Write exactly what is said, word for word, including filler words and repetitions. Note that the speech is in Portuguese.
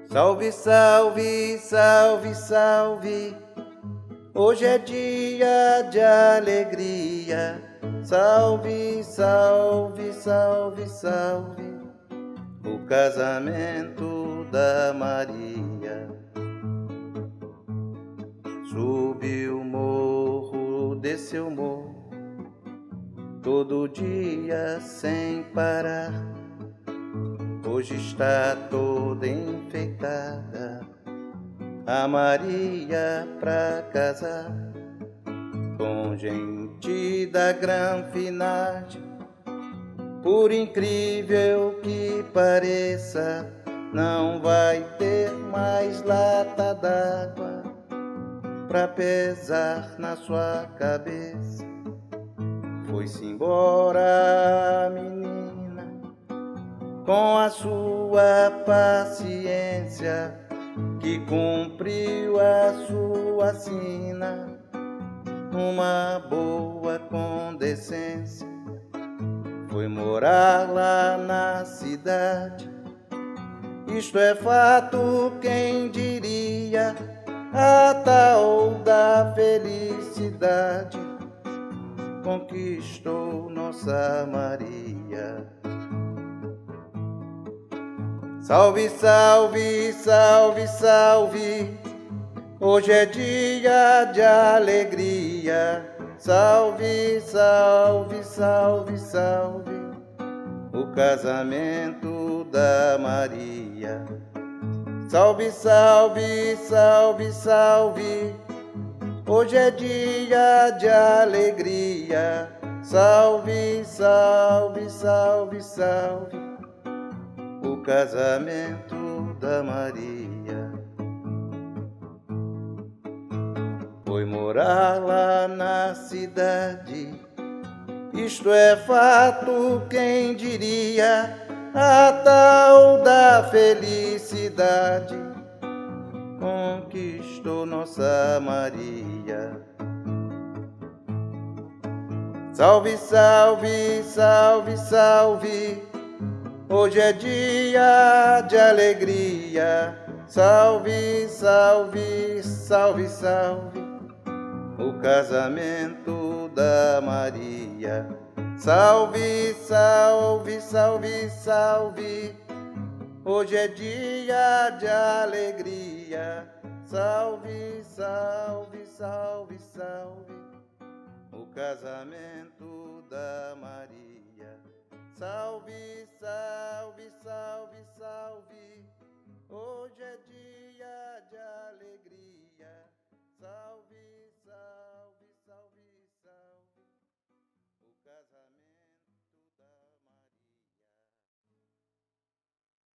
Salve, salve, salve, salve, hoje é dia de alegria. Salve, salve, salve, salve, o casamento da Maria. Subiu o morro, desceu o morro, todo dia sem parar. Hoje está toda enfeitada a Maria pra casar, com gente da granfinagem. Por incrível que pareça, não vai ter mais lata d'água pra pesar na sua cabeça. Foi-se embora a menina com a sua paciência, que cumpriu a sua sina numa boa condescência. Foi morar lá na cidade, isto é fato, quem diria, a tal da felicidade conquistou nossa Maria. Salve, salve, salve, salve, hoje é dia de alegria. Salve, salve, salve, salve, o casamento da Maria. Salve, salve, salve, salve, hoje é dia de alegria. Salve, salve, salve, salve, o casamento da Maria. Foi morar lá na cidade, isto é fato, quem diria, a tal da felicidade conquistou nossa Maria. Salve, salve, salve, salve, hoje é dia de alegria. Salve, salve, salve, salve, o casamento da Maria. Salve, salve, salve, salve, hoje é dia de alegria. Salve, salve, salve, salve, o casamento da Maria. Salve,